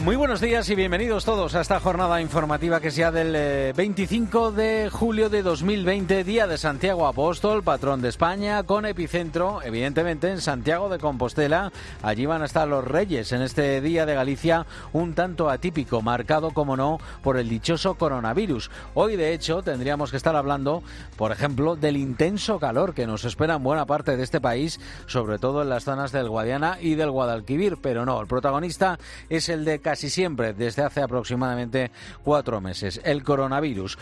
Muy buenos días y bienvenidos todos a esta jornada informativa que sea del 25 de julio de 2020, día de Santiago Apóstol, patrón de España, con epicentro, evidentemente, en Santiago de Compostela. Allí van a estar los Reyes en este día de Galicia, un tanto atípico, marcado, como no, por el dichoso coronavirus. Hoy, de hecho, tendríamos que estar hablando, por ejemplo, del intenso calor que nos espera en buena parte de este país, sobre todo en las zonas del Guadiana y del Guadalquivir, pero no, el protagonista es el de casi siempre, desde hace aproximadamente 4 meses. El coronavirus.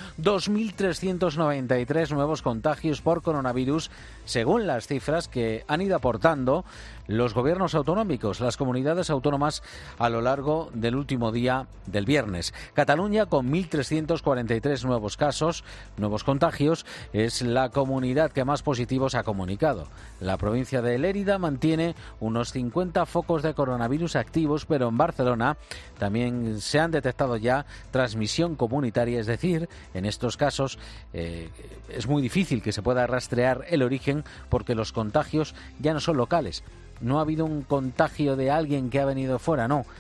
2.393 nuevos contagios por coronavirus, según las cifras que han ido aportando los gobiernos autonómicos, las comunidades autónomas, a lo largo del último día del viernes. Cataluña, con 1.343 nuevos casos, nuevos contagios, es la comunidad que más positivos ha comunicado. La provincia de Lérida mantiene unos 50 focos de coronavirus activos, pero en Barcelona también se han detectado ya transmisión comunitaria, es decir, en estos casos es muy difícil que se pueda rastrear el origen porque los contagios ya no son locales. No ha habido un contagio de alguien que ha venido fuera, no.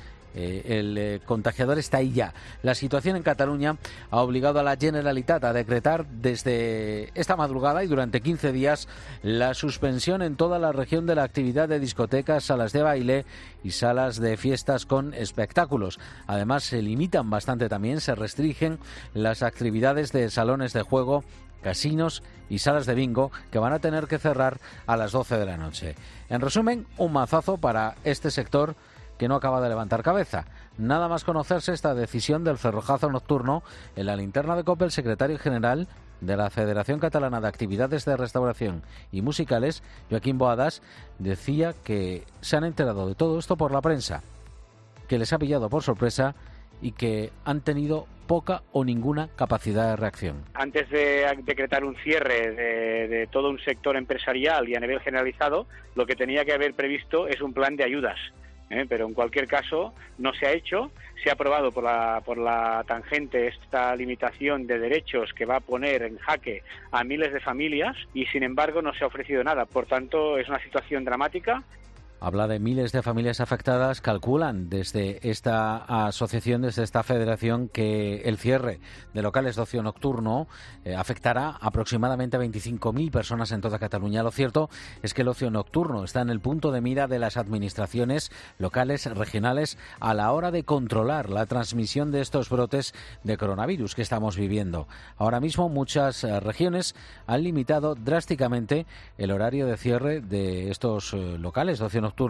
El contagiador está ahí ya. La situación en Cataluña ha obligado a la Generalitat a decretar desde esta madrugada y durante 15 días la suspensión en toda la región de la actividad de discotecas, salas de baile y salas de fiestas con espectáculos. Además, se limitan bastante también, se restringen las actividades de salones de juego, casinos y salas de bingo, que van a tener que cerrar a las 12 de la noche. En resumen, un mazazo para este sector que no acaba de levantar cabeza. Nada más conocerse esta decisión del cerrojazo nocturno, en la linterna de COPE, el secretario general de la Federación Catalana de Actividades de Restauración y Musicales, Joaquín Boadas, decía que se han enterado de todo esto por la prensa, que les ha pillado por sorpresa y que han tenido poca o ninguna capacidad de reacción. Antes de decretar un cierre de todo un sector empresarial y a nivel generalizado, lo que tenía que haber previsto es un plan de ayudas. Pero en cualquier caso no se ha hecho, se ha aprobado por la tangente esta limitación de derechos que va a poner en jaque a miles de familias y sin embargo no se ha ofrecido nada. Por tanto, es una situación dramática. Habla de miles de familias afectadas. Calculan desde esta asociación, desde esta federación, que el cierre de locales de ocio nocturno afectará aproximadamente a 25.000 personas en toda Cataluña. Lo cierto es que el ocio nocturno está en el punto de mira de las administraciones locales, regionales, a la hora de controlar la transmisión de estos brotes de coronavirus que estamos viviendo. Ahora mismo muchas regiones han limitado drásticamente el horario de cierre de estos locales de ocio nocturno.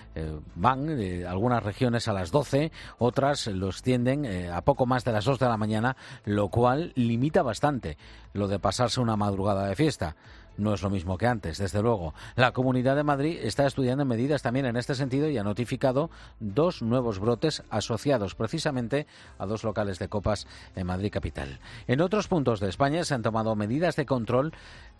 Van algunas regiones a las 12, otras los tienden a poco más de las 2 de la mañana, lo cual limita bastante lo de pasarse una madrugada de fiesta. No es lo mismo que antes, desde luego. La Comunidad de Madrid está estudiando medidas también en este sentido y ha notificado 2 nuevos brotes asociados precisamente a 2 locales de copas en Madrid capital. En otros puntos de España se han tomado medidas de control,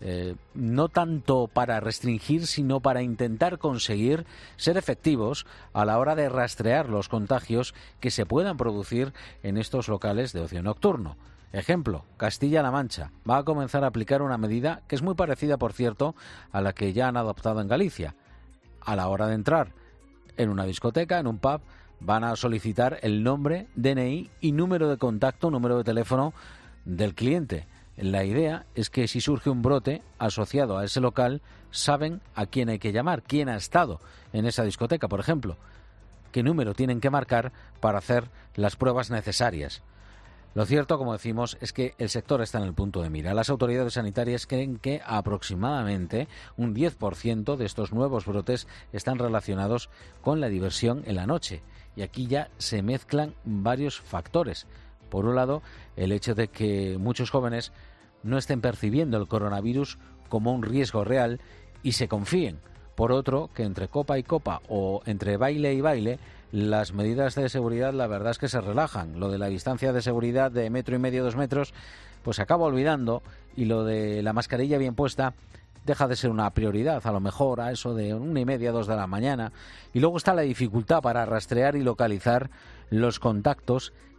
no tanto para restringir, sino para intentar conseguir ser efectivos a la hora de rastrear los contagios que se puedan producir en estos locales de ocio nocturno. Ejemplo, Castilla-La Mancha va a comenzar a aplicar una medida que es muy parecida, por cierto, a la que ya han adoptado en Galicia. A la hora de entrar en una discoteca, en un pub, van a solicitar el nombre, DNI y número de contacto, número de teléfono del cliente. La idea es que si surge un brote asociado a ese local, saben a quién hay que llamar, quién ha estado en esa discoteca, por ejemplo, qué número tienen que marcar para hacer las pruebas necesarias. Lo cierto, como decimos, es que el sector está en el punto de mira. Las autoridades sanitarias creen que aproximadamente un 10% de estos nuevos brotes están relacionados con la diversión en la noche. Y aquí ya se mezclan varios factores. Por un lado, el hecho de que muchos jóvenes no estén percibiendo el coronavirus como un riesgo real y se confíen. Por otro, que entre copa y copa o entre baile y baile, las medidas de seguridad, la verdad es que se relajan. Lo de la distancia de seguridad de 1,5 metros, 2 metros, pues se acaba olvidando, y lo de la mascarilla bien puesta deja de ser una prioridad, a lo mejor a eso de 1:30, 2 de la mañana. Y luego está la dificultad para rastrear y localizar los contactos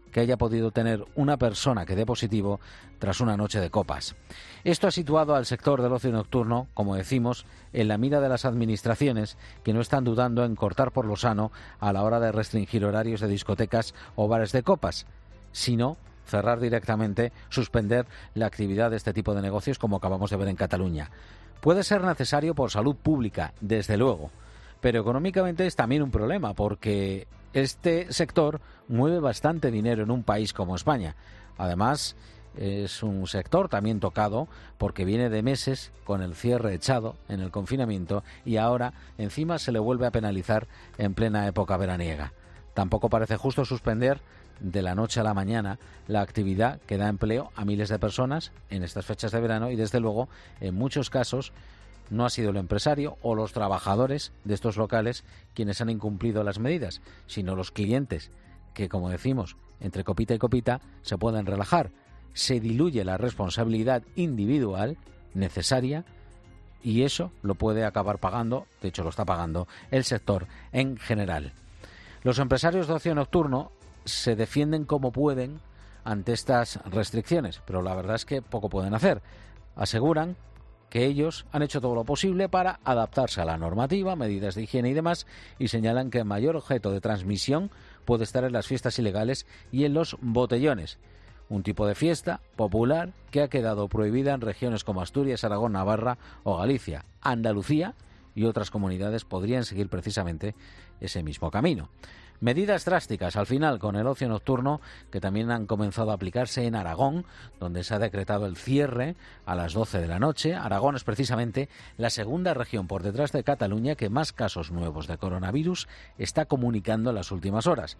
que haya podido tener una persona que dé positivo tras una noche de copas. Esto ha situado al sector del ocio nocturno, como decimos, en la mira de las administraciones, que no están dudando en cortar por lo sano a la hora de restringir horarios de discotecas o bares de copas, sino cerrar directamente, suspender la actividad de este tipo de negocios, como acabamos de ver en Cataluña. Puede ser necesario por salud pública, desde luego, pero económicamente es también un problema, porque este sector mueve bastante dinero en un país como España. Además, es un sector también tocado porque viene de meses con el cierre echado en el confinamiento y ahora encima se le vuelve a penalizar en plena época veraniega. Tampoco parece justo suspender de la noche a la mañana la actividad que da empleo a miles de personas en estas fechas de verano y, desde luego, en muchos casos no ha sido el empresario o los trabajadores de estos locales quienes han incumplido las medidas, sino los clientes que, como decimos, entre copita y copita se pueden relajar. Se diluye la responsabilidad individual necesaria y eso lo puede acabar pagando, de hecho lo está pagando, el sector en general. Los empresarios de ocio nocturno se defienden como pueden ante estas restricciones, pero la verdad es que poco pueden hacer. Aseguran que ellos han hecho todo lo posible para adaptarse a la normativa, medidas de higiene y demás, y señalan que el mayor objeto de transmisión puede estar en las fiestas ilegales y en los botellones, un tipo de fiesta popular que ha quedado prohibida en regiones como Asturias, Aragón, Navarra o Galicia. Andalucía y otras comunidades podrían seguir precisamente ese mismo camino. Medidas drásticas al final con el ocio nocturno que también han comenzado a aplicarse en Aragón, donde se ha decretado el cierre a las 12 de la noche. Aragón es precisamente la segunda región por detrás de Cataluña que más casos nuevos de coronavirus está comunicando en las últimas horas.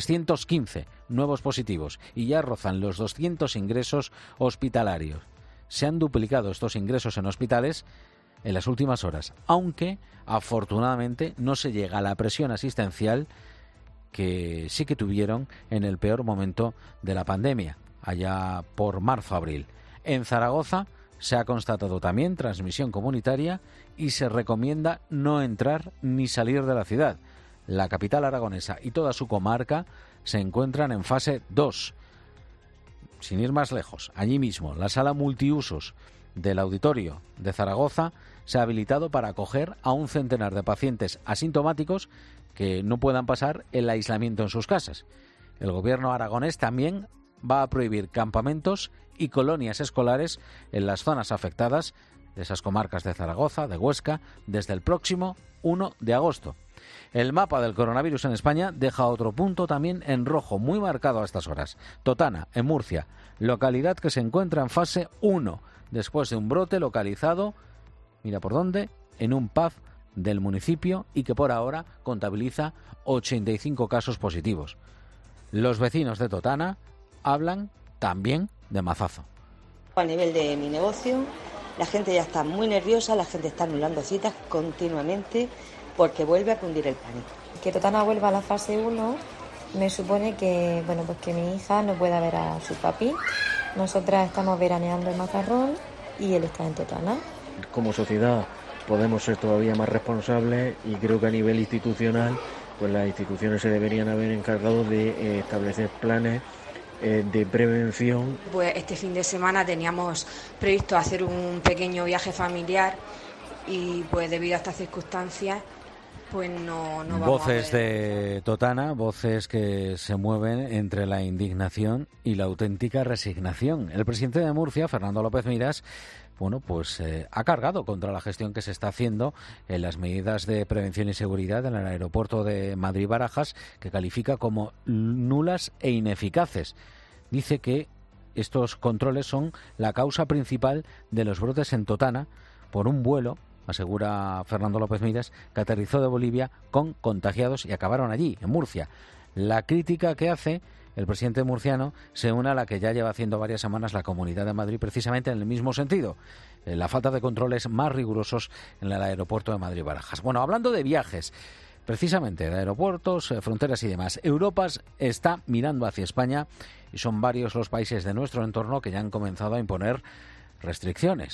315 nuevos positivos y ya rozan los 200 ingresos hospitalarios. Se han duplicado estos ingresos en hospitales en las últimas horas, aunque afortunadamente no se llega a la presión asistencial que sí que tuvieron en el peor momento de la pandemia, allá por marzo-abril. En Zaragoza se ha constatado también transmisión comunitaria y se recomienda no entrar ni salir de la ciudad. La capital aragonesa y toda su comarca se encuentran en fase 2. Sin ir más lejos, allí mismo, la sala multiusos del Auditorio de Zaragoza se ha habilitado para acoger a 1 centenar de pacientes asintomáticos que no puedan pasar el aislamiento en sus casas. El gobierno aragonés también va a prohibir campamentos y colonias escolares en las zonas afectadas de esas comarcas de Zaragoza, de Huesca, desde el próximo 1 de agosto. El mapa del coronavirus en España deja otro punto también en rojo, muy marcado a estas horas. Totana, en Murcia, localidad que se encuentra en fase 1, después de un brote localizado, mira por dónde, en un pub del municipio y que por ahora contabiliza 85 casos positivos. Los vecinos de Totana hablan también de mazazo. A nivel de mi negocio, la gente ya está muy nerviosa, la gente está anulando citas continuamente porque vuelve a cundir el pánico. Que Totana vuelva a la fase 1 me supone que, pues que mi hija no pueda ver a su papi. Nosotras estamos veraneando en Mazarrón y él está en Totana. Como sociedad podemos ser todavía más responsables y creo que a nivel institucional pues las instituciones se deberían haber encargado de establecer planes de prevención. Pues este fin de semana teníamos previsto hacer un pequeño viaje familiar y pues debido a estas circunstancias pues no vamos Voces a ver. de Totana, voces que se mueven entre la indignación y la auténtica resignación. El presidente de Murcia, Fernando López Miras, ha cargado contra la gestión que se está haciendo en las medidas de prevención y seguridad en el aeropuerto de Madrid-Barajas, que califica como nulas e ineficaces. Dice que estos controles son la causa principal de los brotes en Totana por un vuelo, asegura Fernando López Miras, que aterrizó de Bolivia con contagiados y acabaron allí, en Murcia. La crítica que hace el presidente murciano se une a la que ya lleva haciendo varias semanas la Comunidad de Madrid, precisamente en el mismo sentido, la falta de controles más rigurosos en el aeropuerto de Madrid-Barajas. Bueno, hablando de viajes, precisamente de aeropuertos, fronteras y demás, Europa está mirando hacia España y son varios los países de nuestro entorno que ya han comenzado a imponer restricciones.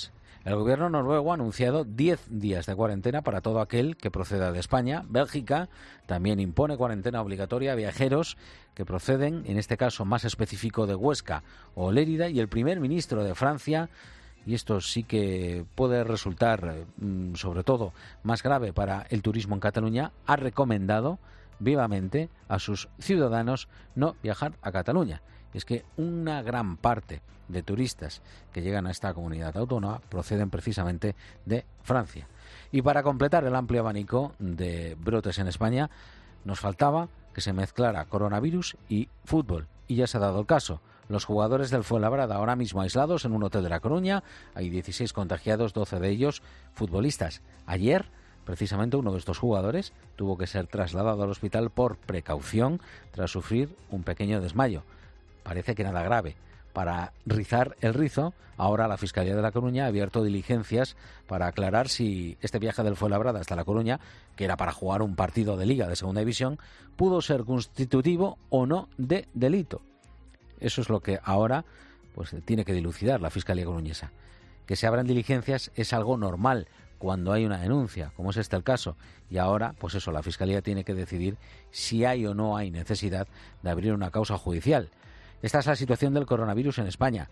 El gobierno noruego ha anunciado 10 días de cuarentena para todo aquel que proceda de España. Bélgica también impone cuarentena obligatoria a viajeros que proceden, en este caso más específico, de Huesca o Lérida, y el primer ministro de Francia, y esto sí que puede resultar sobre todo más grave para el turismo en Cataluña, ha recomendado vivamente a sus ciudadanos no viajar a Cataluña. Es que una gran parte de turistas que llegan a esta comunidad autónoma proceden precisamente de Francia. Y para completar el amplio abanico de brotes en España, nos faltaba que se mezclara coronavirus y fútbol. Y ya se ha dado el caso. Los jugadores del Fuenlabrada ahora mismo aislados en un hotel de La Coruña. Hay 16 contagiados, 12 de ellos futbolistas. Ayer, precisamente, uno de estos jugadores tuvo que ser trasladado al hospital por precaución tras sufrir un pequeño desmayo. Parece que nada grave. Para rizar el rizo, ahora la Fiscalía de La Coruña ha abierto diligencias para aclarar si este viaje del Fuenlabrada hasta La Coruña, que era para jugar un partido de Liga de Segunda División, pudo ser constitutivo o no de delito. Eso es lo que ahora pues tiene que dilucidar la Fiscalía coruñesa. Que se abran diligencias es algo normal cuando hay una denuncia, como es este el caso. Y ahora, pues eso, la Fiscalía tiene que decidir si hay o no hay necesidad de abrir una causa judicial. Esta es la situación del coronavirus en España.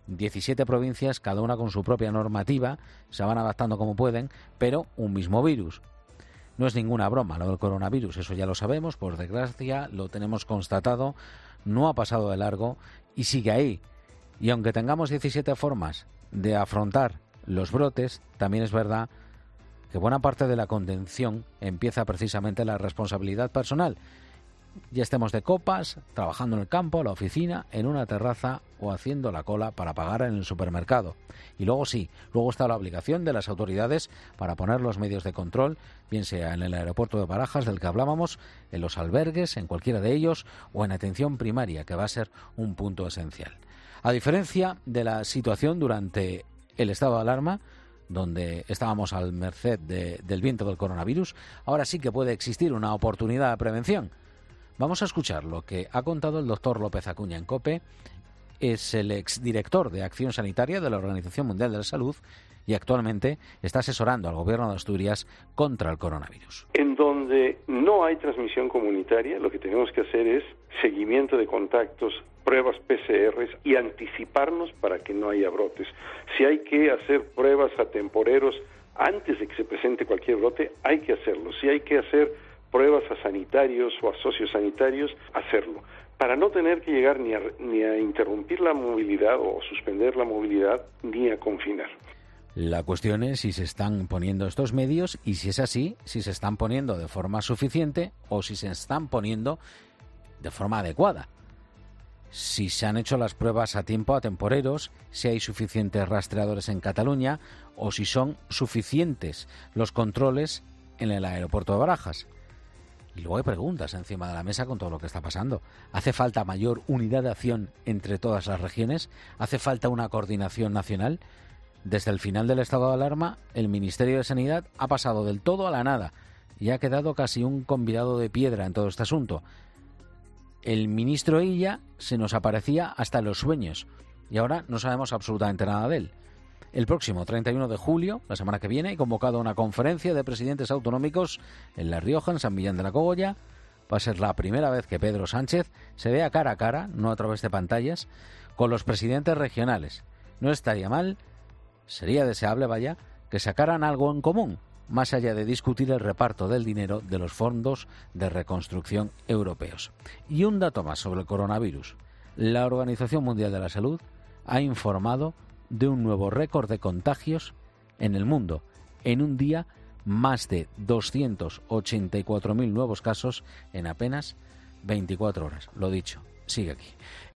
17 provincias, cada una con su propia normativa, se van adaptando como pueden, pero un mismo virus. No es ninguna broma lo del coronavirus, eso ya lo sabemos, por desgracia, lo tenemos constatado, no ha pasado de largo y sigue ahí. Y aunque tengamos 17 formas de afrontar los brotes, también es verdad que buena parte de la contención empieza precisamente en la responsabilidad personal. Ya estemos de copas, trabajando en el campo, en la oficina, en una terraza o haciendo la cola para pagar en el supermercado. Y luego sí, luego está la obligación de las autoridades para poner los medios de control, bien sea en el aeropuerto de Barajas, del que hablábamos, en los albergues, en cualquiera de ellos, o en atención primaria, que va a ser un punto esencial. A diferencia de la situación durante el estado de alarma, donde estábamos al merced del viento del coronavirus, ahora sí que puede existir una oportunidad de prevención. Vamos a escuchar lo que ha contado el doctor López Acuña en COPE. Es el exdirector de Acción Sanitaria de la Organización Mundial de la Salud y actualmente está asesorando al Gobierno de Asturias contra el coronavirus. En donde no hay transmisión comunitaria, lo que tenemos que hacer es seguimiento de contactos, pruebas PCR y anticiparnos para que no haya brotes. Si hay que hacer pruebas a temporeros antes de que se presente cualquier brote, hay que hacerlo. Si hay que hacer pruebas a sanitarios o a sociosanitarios, hacerlo, para no tener que llegar ni a interrumpir la movilidad o suspender la movilidad, ni a confinar. La cuestión es si se están poniendo estos medios y, si es así, si se están poniendo de forma suficiente o si se están poniendo de forma adecuada. Si se han hecho las pruebas a tiempo a temporeros, si hay suficientes rastreadores en Cataluña o si son suficientes los controles en el aeropuerto de Barajas. Y luego hay preguntas encima de la mesa con todo lo que está pasando. ¿Hace falta mayor unidad de acción entre todas las regiones? ¿Hace falta una coordinación nacional? Desde el final del estado de alarma, el Ministerio de Sanidad ha pasado del todo a la nada y ha quedado casi un convidado de piedra en todo este asunto. El ministro Illa se nos aparecía hasta en los sueños y ahora no sabemos absolutamente nada de él. El próximo 31 de julio, la semana que viene, he convocado una conferencia de presidentes autonómicos en La Rioja, en San Millán de la Cogolla. Va a ser la primera vez que Pedro Sánchez se vea cara a cara, no a través de pantallas, con los presidentes regionales. No estaría mal, sería deseable, vaya, que sacaran algo en común, más allá de discutir el reparto del dinero de los fondos de reconstrucción europeos. Y un dato más sobre el coronavirus. La Organización Mundial de la Salud ha informado de un nuevo récord de contagios en el mundo. En un día, más de 284.000 nuevos casos en apenas 24 horas. Lo dicho, sigue aquí.